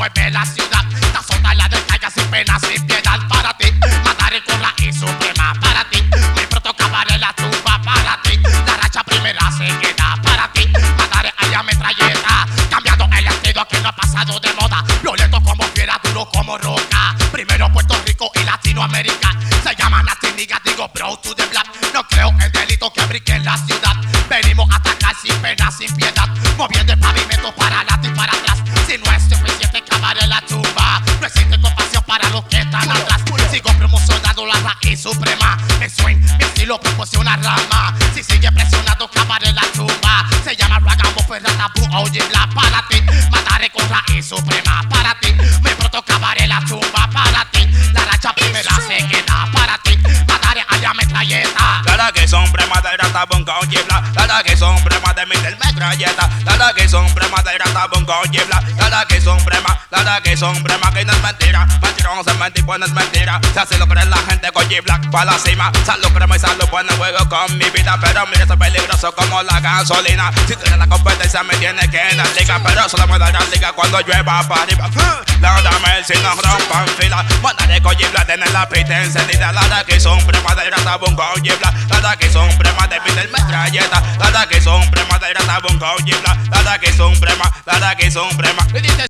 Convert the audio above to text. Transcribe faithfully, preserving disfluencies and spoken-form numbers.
mueve la ciudad. La zona la descarga sin pena, sin piedad para ti. Mataré con la I suprema para ti. Mi proto cabaré la tumba para ti. La racha primera se queda para ti. Mataré a la metralleta, cambiando el estilo que no ha pasado de moda. Violento como fiera, duro como roca. Primero Puerto Rico y Latinoamérica. Se llama Nasty Nigga, digo bro to the black. No creo en delito que brinque en la ciudad. Venimos a atacar sin pena, sin piedad. Moviendo el pavimento para adelante y para atrás. Si no es suficiente cavaré la tumba, no existe compasión para los que están atrás. Sigo promocionando la raíz suprema. El swing, mi estilo proporciona rama. Si sigue presionando cavaré la tumba. Se llama Ragamo, Ferrata, Boo, oye bla para ti. Mataré con raíz suprema para ti. Me proto cavaré la tumba para ti. La racha primera se queda para ti. Mataré a la metralleta. La que son premas de rata, bonga, oye bla. La que son premas de mister metralleta. La que son premas de rata, bonga, oye bla. La que son premas, la que son premas que no es mentira. Mentira no se mentir, pues no es mentira. Se hace lo cree la gente con G-Black pa' la cima. Salud crema y salud bueno juego con mi vida. Pero mira, soy peligroso como la gasolina. Si tú eres la competencia me tienes que dar liga. Pero solo me dará liga cuando llueva para arriba. Lándame si no rompan fila. Mandaré con G-Black, tener la pista encendida. La que son premas de rata, bonga, oye bla. La que son premas de mister metralleta. La que son premas de rata, bonga, oye bla. La que son premas, la que son premas.